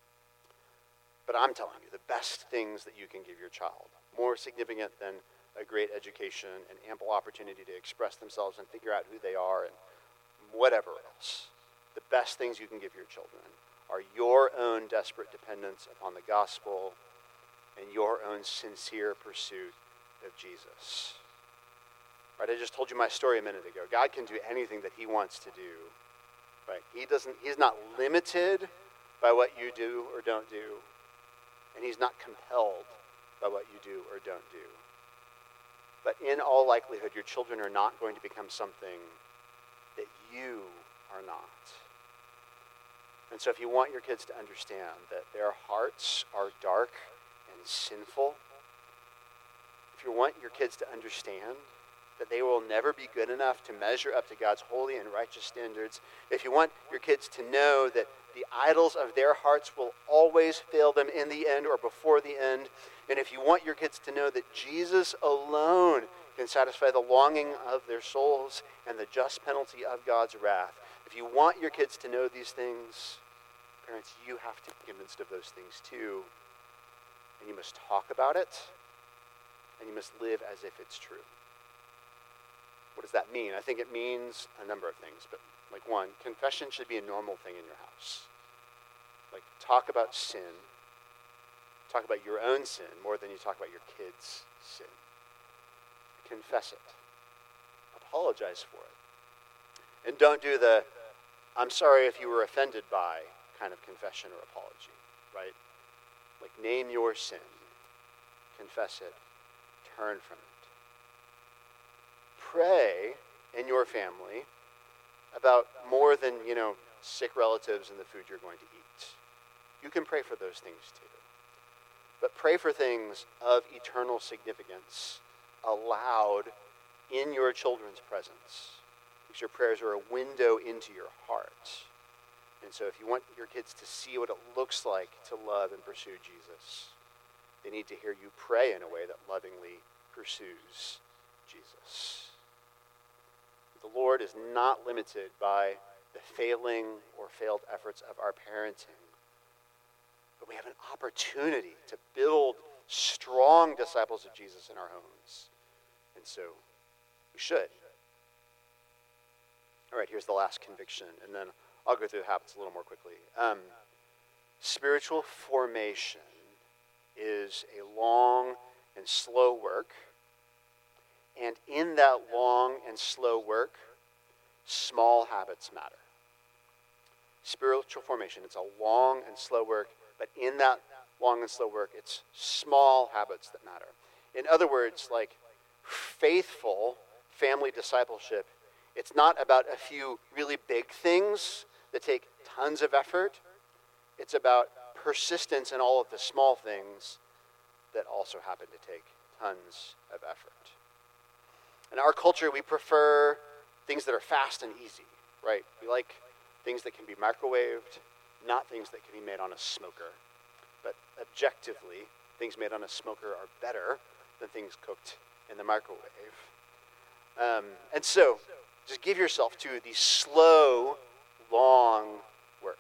But I'm telling you, the best things that you can give your child, more significant than a great education and ample opportunity to express themselves and figure out who they are and whatever else, the best things you can give your children are your own desperate dependence upon the gospel and your own sincere pursuit of Jesus. Right, I just told you my story a minute ago. God can do anything that he wants to do. Right? He doesn't, he's not limited by what you do or don't do. And he's not compelled by what you do or don't do. But in all likelihood, your children are not going to become something that you are not. And so if you want your kids to understand that their hearts are dark and sinful, if you want your kids to understand that they will never be good enough to measure up to God's holy and righteous standards, if you want your kids to know that the idols of their hearts will always fail them in the end or before the end, and if you want your kids to know that Jesus alone can satisfy the longing of their souls and the just penalty of God's wrath, if you want your kids to know these things, parents, you have to be convinced of those things too, and you must talk about it, and you must live as if it's true. What does that mean? I think it means a number of things, but like one, confession should be a normal thing in your house. Like talk about sin. Talk about your own sin more than you talk about your kids' sin. Confess it. Apologize for it. And don't do the, I'm sorry if you were offended by kind of confession or apology, right? Like name your sin. Confess it. Turn from it. Pray in your family about more than, you know, sick relatives and the food you're going to eat. You can pray for those things too. But pray for things of eternal significance aloud in your children's presence, because your prayers are a window into your heart. And so if you want your kids to see what it looks like to love and pursue Jesus, they need to hear you pray in a way that lovingly pursues Jesus. The Lord is not limited by the failing or failed efforts of our parenting, but we have an opportunity to build strong disciples of Jesus in our homes. And so we should. All right, here's the last conviction, and then I'll go through the habits a little more quickly. Um, spiritual formation is a long and slow work. And in that long and slow work, small habits matter. Spiritual formation, it's a long and slow work, but in that long and slow work, it's small habits that matter. In other words, like faithful family discipleship, it's not about a few really big things that take tons of effort. It's about persistence in all of the small things that also happen to take tons of effort. In our culture, we prefer things that are fast and easy, right? We like things that can be microwaved, not things that can be made on a smoker. But objectively, things made on a smoker are better than things cooked in the microwave. Um, and so, just give yourself to the slow, long work.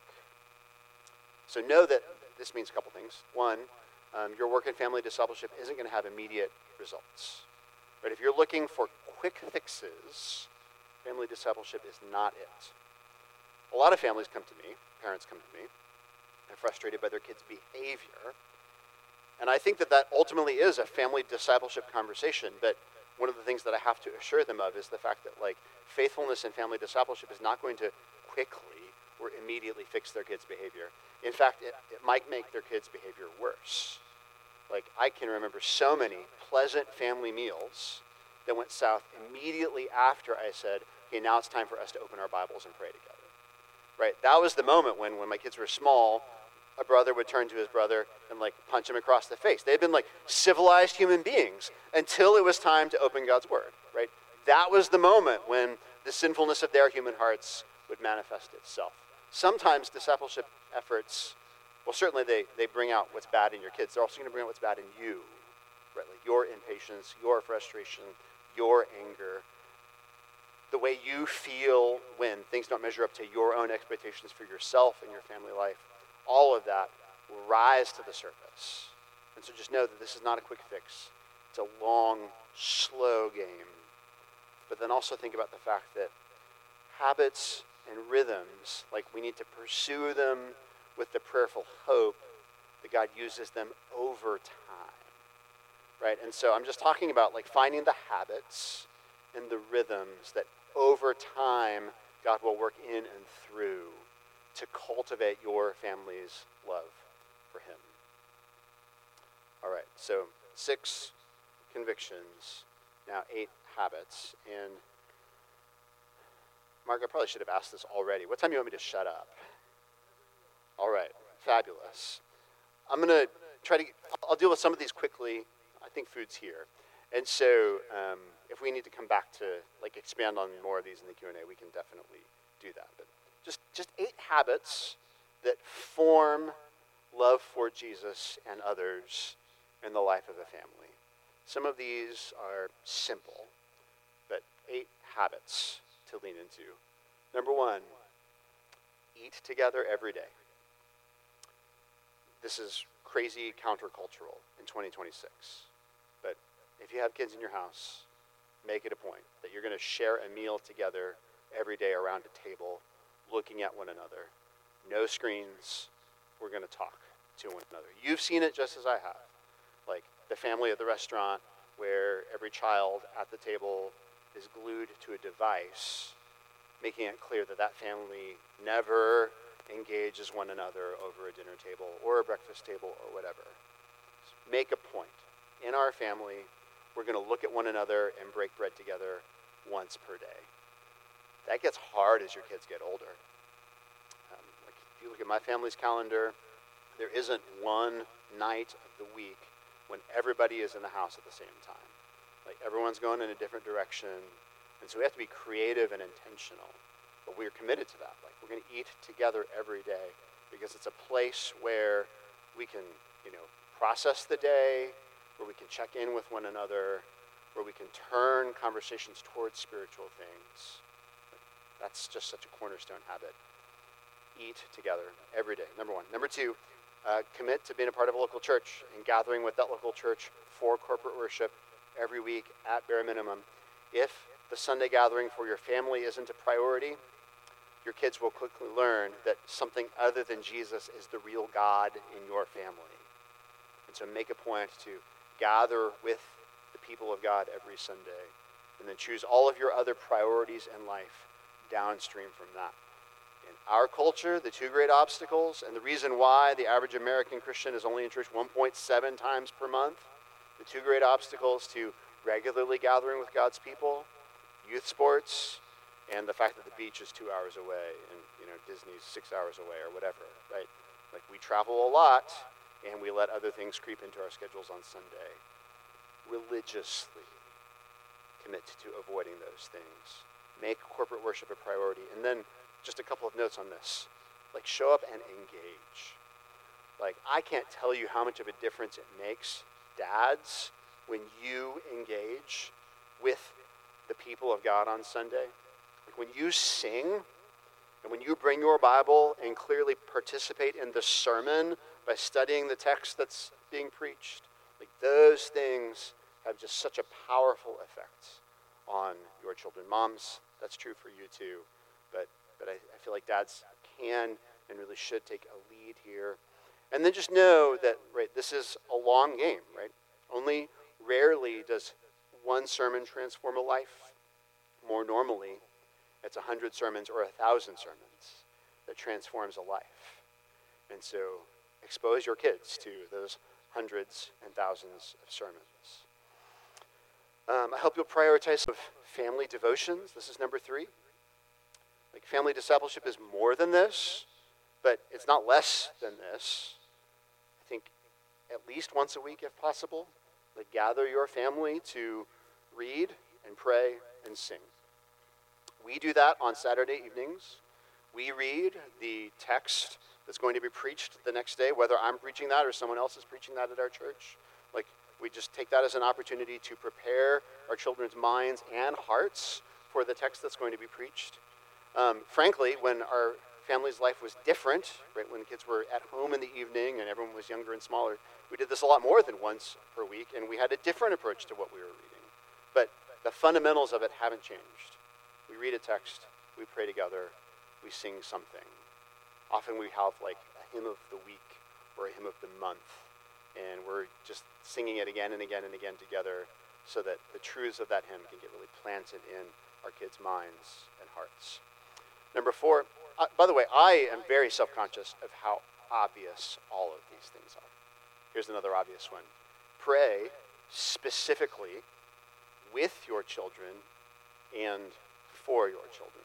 So know that this means a couple things. One, um, your work in family discipleship isn't going to have immediate results. Right? If you're looking for quick fixes, family discipleship is not it. A lot of families come to me, parents come to me, they're frustrated by their kids' behavior. And I think that that ultimately is a family discipleship conversation, but one of the things that I have to assure them of is the fact that like faithfulness in family discipleship is not going to quickly or immediately fix their kids' behavior. In fact, it, it might make their kids' behavior worse. Like I can remember so many pleasant family meals that went south immediately after I said, okay, now it's time for us to open our Bibles and pray together. Right? That was the moment when, when my kids were small, a brother would turn to his brother and like punch him across the face. They had been like civilized human beings until it was time to open God's word, right? That was the moment when the sinfulness of their human hearts would manifest itself. Sometimes discipleship efforts, well, certainly they, they bring out what's bad in your kids. They're also going to bring out what's bad in you, right? Like your impatience, your frustration, your anger, the way you feel when things don't measure up to your own expectations for yourself and your family life. All of that will rise to the surface. And so just know that this is not a quick fix. It's a long, slow game. But then also think about the fact that habits and rhythms, like we need to pursue them with the prayerful hope that God uses them over time. Right? And so I'm just talking about like finding the habits and the rhythms that over time God will work in and through to cultivate your family's love for him. All right, so six convictions, now eight habits. And Mark, I probably should have asked this already. What time do you want me to shut up? All right, fabulous. I'm going to try to, I'll deal with some of these quickly. I think food's here. And so um, if we need to come back to like expand on more of these in the Q and A, we can definitely do that. But Just, just eight habits that form love for Jesus and others in the life of a family. Some of these are simple, but eight habits to lean into. Number one, eat together every day. This is crazy countercultural in twenty twenty-six. But if you have kids in your house, make it a point that you're going to share a meal together every day around a table, looking at one another. No screens. We're going to talk to one another. You've seen it just as I have. Like the family at the restaurant where every child at the table is glued to a device, making it clear that that family never engages one another over a dinner table or a breakfast table or whatever. Make a point. In our family, we're going to look at one another and break bread together once per day. That gets hard as your kids get older. look at my family's calendar, there isn't one night of the week when everybody is in the house at the same time. Like everyone's going in a different direction. And so we have to be creative and intentional. But we're committed to that. Like we're going to eat together every day because it's a place where we can, you know, process the day, where we can check in with one another, where we can turn conversations towards spiritual things. That's just such a cornerstone habit. Eat together every day, number one. Number two, uh, commit to being a part of a local church and gathering with that local church for corporate worship every week at bare minimum. If the Sunday gathering for your family isn't a priority, your kids will quickly learn that something other than Jesus is the real God in your family. And so make a point to gather with the people of God every Sunday, and then choose all of your other priorities in life downstream from that. In our culture, the two great obstacles, and the reason why the average American Christian is only in church one point seven times per month, the two great obstacles to regularly gathering with God's people, youth sports, and the fact that the beach is two hours away and, you know, Disney's six hours away or whatever, right? Like we travel a lot and we let other things creep into our schedules on Sunday. Religiously commit to avoiding those things. Make corporate worship a priority. And then just a couple of notes on this. Like show up and engage. Like I can't tell you how much of a difference it makes, dads, when you engage with the people of God on Sunday. Like when you sing and when you bring your Bible and clearly participate in the sermon by studying the text that's being preached, like those things have just such a powerful effect on your children. Moms, that's true for you too. But but I, I feel like dads can and really should take a lead here. And then just know that, right, this is a long game, right? Only rarely does one sermon transform a life. More normally, it's a hundred sermons or a thousand sermons that transforms a life. And so expose your kids to those hundreds and thousands of sermons. Um, I hope you'll prioritize family devotions. This is number three. Like family discipleship is more than this, but it's not less than this. I think at least once a week if possible. Like gather your family to read and pray and sing. We do that on Saturday evenings. We read the text that's going to be preached the next day, whether I'm preaching that or someone else is preaching that at our church. Like we just take that as an opportunity to prepare our children's minds and hearts for the text that's going to be preached. Um, frankly, when our family's life was different, right, when the kids were at home in the evening and everyone was younger and smaller, we did this a lot more than once per week, and we had a different approach to what we were reading. But the fundamentals of it haven't changed. We read a text, we pray together, we sing something. Often we have like a hymn of the week or a hymn of the month, and we're just singing it again and again and again together so that the truths of that hymn can get really planted in our kids' minds and hearts. Number four, uh, by the way, I am very self-conscious of how obvious all of these things are. Here's another obvious one. Pray specifically with your children and for your children.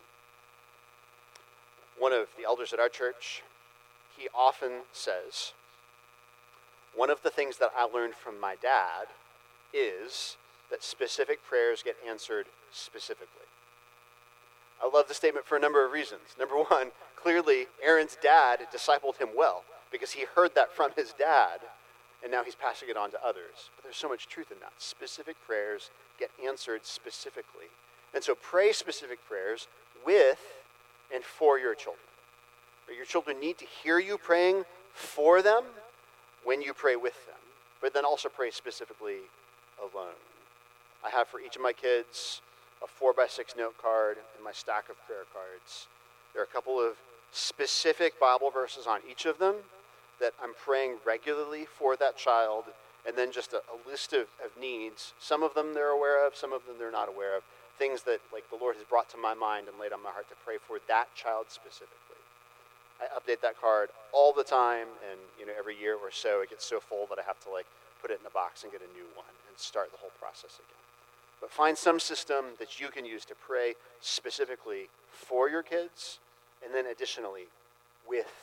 One of the elders at our church, he often says, one of the things that I learned from my dad is that specific prayers get answered specifically. I love the statement for a number of reasons. Number one, clearly Aaron's dad discipled him well because he heard that from his dad, and now he's passing it on to others. But there's so much truth in that. Specific prayers get answered specifically. And so pray specific prayers with and for your children. Your children need to hear you praying for them when you pray with them, but then also pray specifically alone. I have for each of my kids a four by six note card and my stack of prayer cards. There are a couple of specific Bible verses on each of them that I'm praying regularly for that child, and then just a, a list of, of needs. Some of them they're aware of, some of them they're not aware of. Things that like the Lord has brought to my mind and laid on my heart to pray for that child specifically. I update that card all the time, and you know, every year or so it gets so full that I have to like put it in a box and get a new one and start the whole process again. But find some system that you can use to pray specifically for your kids, and then additionally with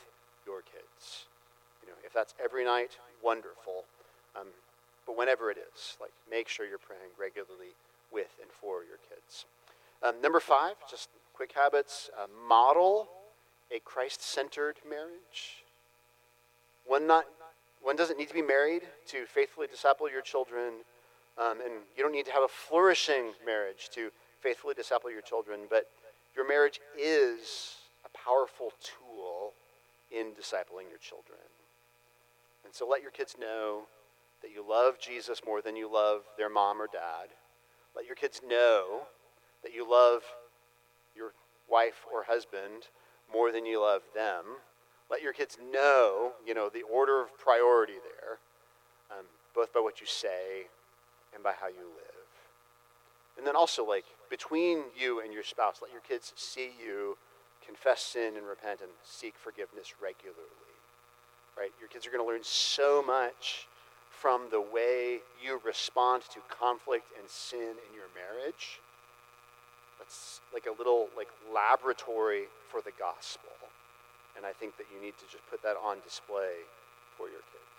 your kids. You know, if that's every night, wonderful. Um, but whenever it is, like, make sure you're praying regularly with and for your kids. Um, number five, just quick habits. Uh, model a Christ-centered marriage. One not, one doesn't need to be married to faithfully disciple your children, um, and you don't need to have a flourishing marriage to faithfully disciple your children, but your marriage is a powerful tool in discipling your children. And so let your kids know that you love Jesus more than you love their mom or dad. Let your kids know that you love your wife or husband more than you love them. Let your kids know, you know, the order of priority there, um, both by what you say and by how you live. And then also, like, between you and your spouse, let your kids see you confess sin and repent and seek forgiveness regularly, right? Your kids are going to learn so much from the way you respond to conflict and sin in your marriage. That's like a little like laboratory for the gospel. And I think that you need to just put that on display for your kids.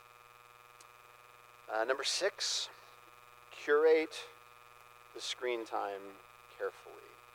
Uh, number six, curate the screen time carefully.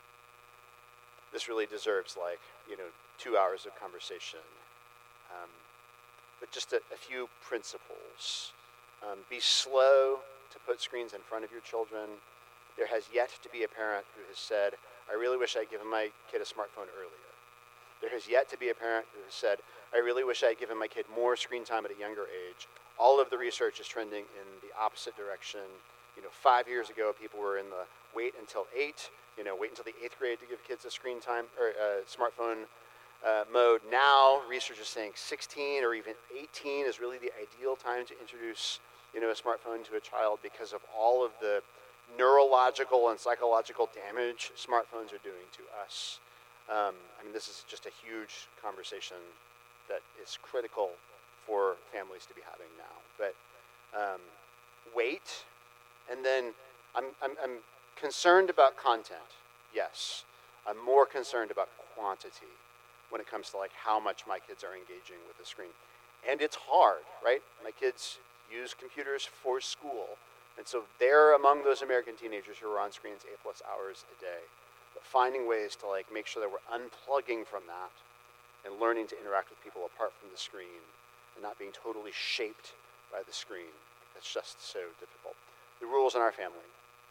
This really deserves like, you know, two hours of conversation. Um, but just a, a few principles. Um, be slow to put screens in front of your children. There has yet to be a parent who has said, I really wish I'd given my kid a smartphone earlier. There has yet to be a parent who has said, I really wish I'd given my kid more screen time at a younger age. All of the research is trending in the opposite direction. You know, five years ago, people were in the wait until eight, you know, wait until the eighth grade to give kids a screen time or uh, smartphone uh, mode. Now, research is saying sixteen or even eighteen is really the ideal time to introduce, you know, a smartphone to a child because of all of the neurological and psychological damage smartphones are doing to us. Um, I mean, this is just a huge conversation that is critical for families to be having now. But um, wait, and then I'm, I'm, I'm concerned about content, yes. I'm more concerned about quantity when it comes to like how much my kids are engaging with the screen. And it's hard, right? My kids use computers for school. And so they're among those American teenagers who are on screens eight plus hours a day. But finding ways to like make sure that we're unplugging from that and learning to interact with people apart from the screen and not being totally shaped by the screen. It's just so difficult. The rules in our family: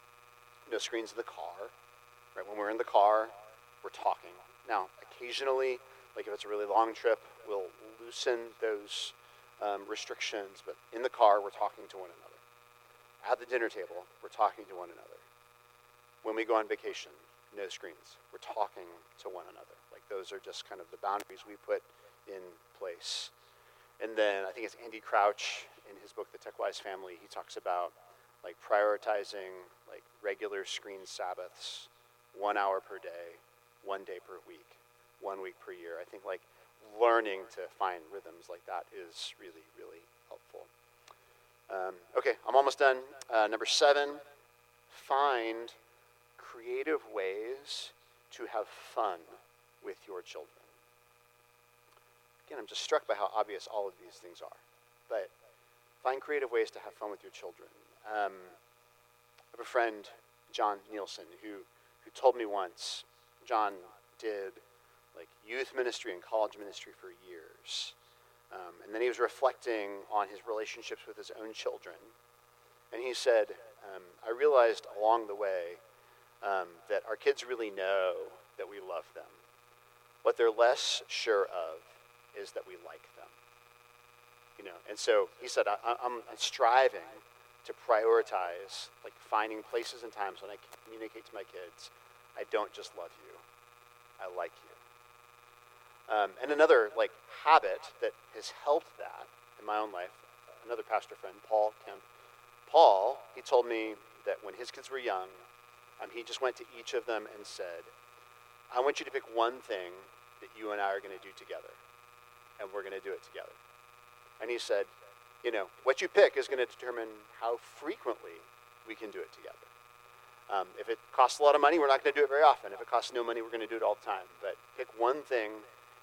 no screens in the car, right? When we're in the car, we're talking. Now, occasionally, like if it's a really long trip, we'll loosen those um, restrictions, but in the car, we're talking to one another. At the dinner table, we're talking to one another. When we go on vacation, no screens. We're talking to one another. Like those are just kind of the boundaries we put in place. And then I think it's Andy Crouch in his book, The Tech-Wise Family, he talks about like prioritizing like regular screen Sabbaths, one hour per day, one day per week, one week per year. I think like learning to find rhythms like that is really, really helpful. Um, okay, I'm almost done. Uh, number seven, find creative ways to have fun with your children. Again, I'm just struck by how obvious all of these things are. But find creative ways to have fun with your children. Um, I have a friend, John Nielsen, who, who told me once, John did like youth ministry and college ministry for years. Um, and then he was reflecting on his relationships with his own children. And he said, um, I realized along the way um, that our kids really know that we love them. What they're less sure of is that we like them. You know, and so he said, I, I'm, I'm striving to prioritize, like finding places and times when I communicate to my kids, I don't just love you, I like you. Um, and another like habit that has helped that in my own life, another pastor friend, Paul Kemp. Paul, he told me that when his kids were young, um, he just went to each of them and said, I want you to pick one thing that you and I are going to do together, and we're going to do it together. And he said, you know, what you pick is going to determine how frequently we can do it together. Um, if it costs a lot of money, we're not going to do it very often. If it costs no money, we're going to do it all the time. But pick one thing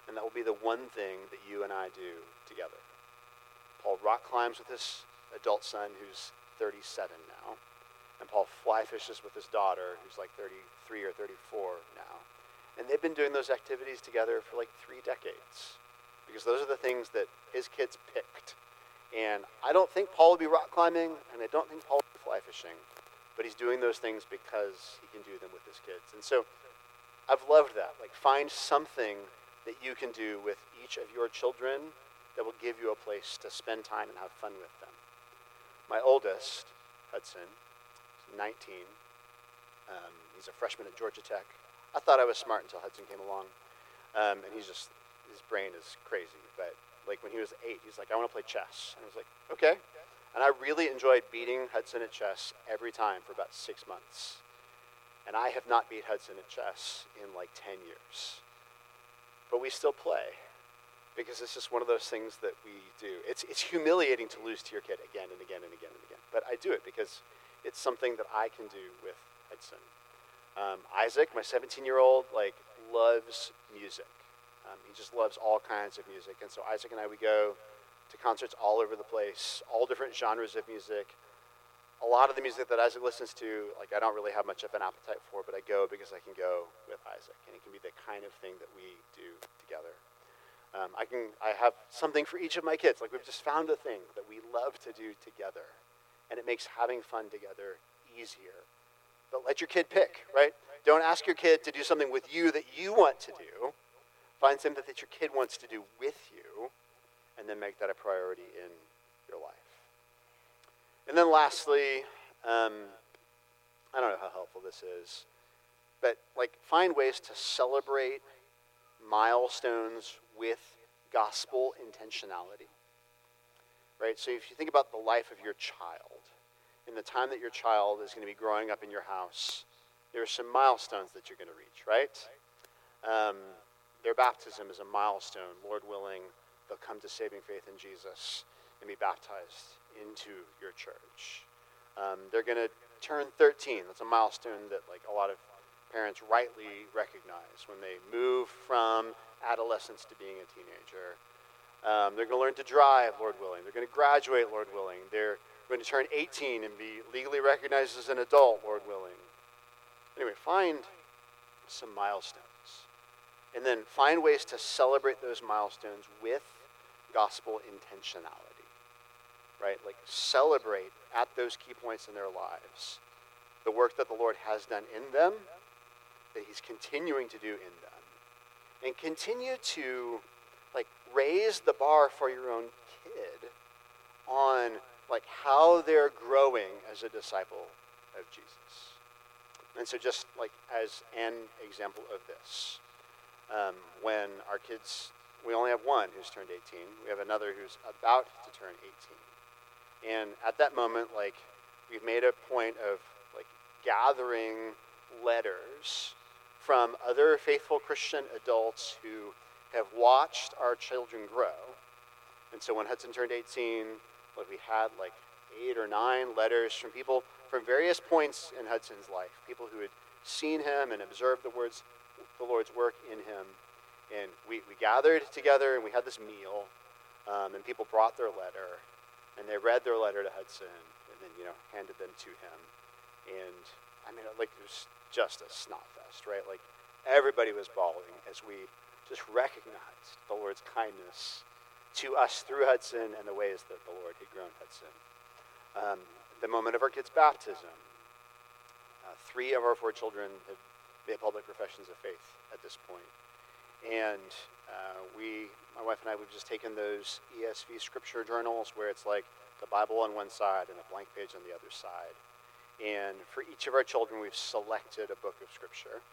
And that will be the one thing that you and I do together. Paul rock climbs with his adult son, who's thirty-seven now. And Paul fly fishes with his daughter, who's like thirty-three or thirty-four now. And they've been doing those activities together for like three decades. Because those are the things that his kids picked. And I don't think Paul would be rock climbing, and I don't think Paul would be fly fishing. But he's doing those things because he can do them with his kids. And so I've loved that. Like, find something that you can do with each of your children that will give you a place to spend time and have fun with them. My oldest, Hudson, is nineteen. Um, he's a freshman at Georgia Tech. I thought I was smart until Hudson came along. Um, and he's just, his brain is crazy. But like when he was eight, he's like, I want to play chess. And I was like, okay. And I really enjoyed beating Hudson at chess every time for about six months. And I have not beat Hudson at chess in like ten years. But we still play because it's just one of those things that we do. It's it's humiliating to lose to your kid again and again and again and again. But I do it because it's something that I can do with Hudson. Um, Isaac, my seventeen-year-old, like loves music. Um, he just loves all kinds of music. And so Isaac and I, we go to concerts all over the place, all different genres of music. A lot of the music that Isaac listens to, like I don't really have much of an appetite for, but I go because I can go with Isaac, and it can be the kind of thing that we do together. Um, I can, I have something for each of my kids. Like we've just found a thing that we love to do together, and it makes having fun together easier. But let your kid pick, right? Don't ask your kid to do something with you that you want to do. Find something that your kid wants to do with you, and then make that a priority in your life. And then lastly, um, I don't know how helpful this is, but like find ways to celebrate milestones with gospel intentionality, right? So if you think about the life of your child, in the time that your child is going to be growing up in your house, there are some milestones that you're going to reach, right? Um, their baptism is a milestone. Lord willing, they'll come to saving faith in Jesus and be baptized into your church. Um, they're going to turn thirteen. That's a milestone that like a lot of parents rightly recognize when they move from adolescence to being a teenager. Um, they're going to learn to drive, Lord willing. They're going to graduate, Lord willing. They're going to turn eighteen and be legally recognized as an adult, Lord willing. Anyway, find some milestones. And then find ways to celebrate those milestones with gospel intentionality. Right? Like celebrate at those key points in their lives the work that the Lord has done in them, that he's continuing to do in them. And continue to like raise the bar for your own kid on like how they're growing as a disciple of Jesus. And so just like as an example of this, um, when our kids, we only have one who's turned eighteen. We have another who's about to turn eighteen. And at that moment, like, we've made a point of, like, gathering letters from other faithful Christian adults who have watched our children grow. And so when Hudson turned eighteen, like, we had, like, eight or nine letters from people from various points in Hudson's life, people who had seen him and observed the words, the Lord's work in him. And we, we gathered together, and we had this meal, um, and people brought their letter. And they read their letter to Hudson and then, you know, handed them to him. And, I mean, like, it was just a snot fest, right? Like, everybody was bawling as we just recognized the Lord's kindness to us through Hudson and the ways that the Lord had grown Hudson. Um, the moment of our kids' baptism, uh, three of our four children had made public professions of faith at this point. And uh, we, my wife and I, we've just taken those E S V scripture journals where it's like the Bible on one side and a blank page on the other side. And for each of our children, we've selected a book of scripture.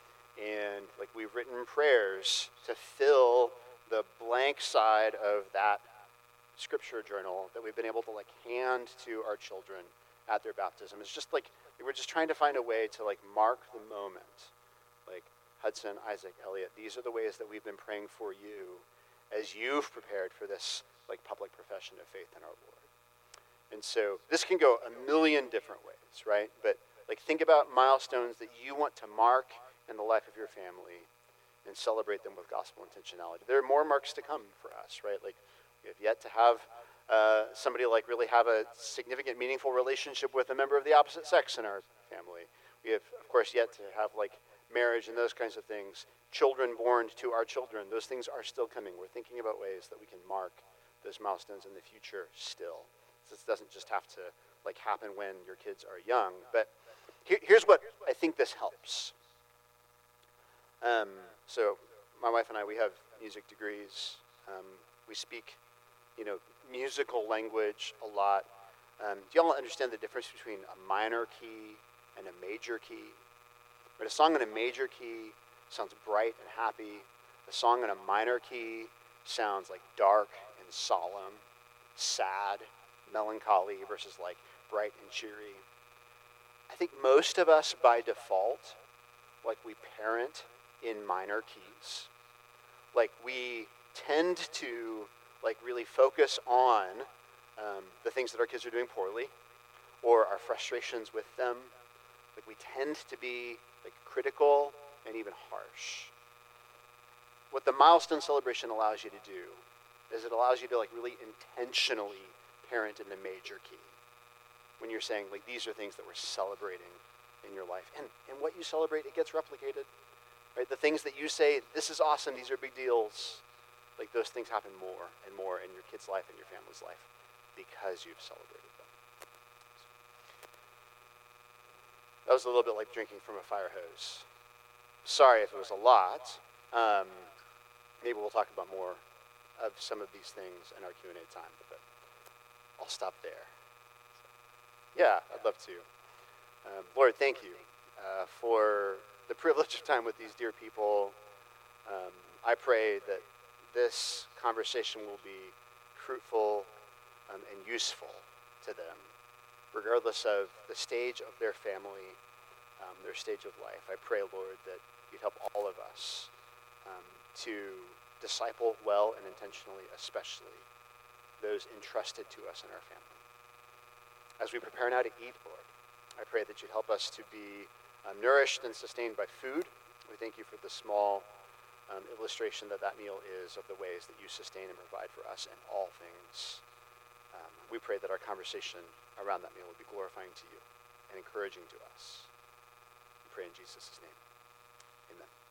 And like we've written prayers to fill the blank side of that scripture journal that we've been able to like hand to our children at their baptism. It's just like, we're just trying to find a way to like mark the moment. Like, Hudson, Isaac, Elliot, these are the ways that we've been praying for you as you've prepared for this like public profession of faith in our Lord. And so this can go a million different ways, right? But like think about milestones that you want to mark in the life of your family. and celebrate them with gospel intentionality. There are more marks to come for us, right? Like, we have yet to have uh, somebody like really have a significant, meaningful relationship with a member of the opposite sex in our family. We have, of course, yet to have like marriage and those kinds of things. Children born to our children, those things are still coming. We're thinking about ways that we can mark those milestones in the future still. This doesn't just have to like happen when your kids are young. But here, here's what I think this helps. Um, so my wife and I, we have music degrees. Um, we speak, you know, musical language a lot. Um, do y'all understand the difference between a minor key and a major key? But a song in a major key sounds bright and happy. A song in a minor key sounds like dark and solemn, sad, melancholy versus like bright and cheery. I think most of us by default, like we parent in minor keys. Like we tend to like really focus on um, the things that our kids are doing poorly or our frustrations with them. Like we tend to be like critical and even harsh. What the milestone celebration allows you to do is it allows you to like really intentionally parent in the major key. When you're saying like these are things that we're celebrating in your life. And and what you celebrate, it gets replicated. Right? The things that you say, this is awesome, these are big deals. Like those things happen more and more in your kid's life and your family's life because you've celebrated them. That was a little bit like drinking from a fire hose. Sorry if it was a lot. Um, maybe we'll talk about more of some of these things in our Q and A time, but I'll stop there. Yeah, I'd love to. Um, Lord, thank you uh, for the privilege of time with these dear people. Um, I pray that this conversation will be fruitful um, and useful to them, regardless of the stage of their family, um, their stage of life. I pray, Lord, that you'd help all of us um, to disciple well and intentionally, especially those entrusted to us in our family. As we prepare now to eat, Lord, I pray that you'd help us to be um, nourished and sustained by food. We thank you for the small um, illustration that that meal is of the ways that you sustain and provide for us in all things. Um, we pray that our conversation around that meal would be glorifying to you and encouraging to us. We pray in Jesus' name. Amen.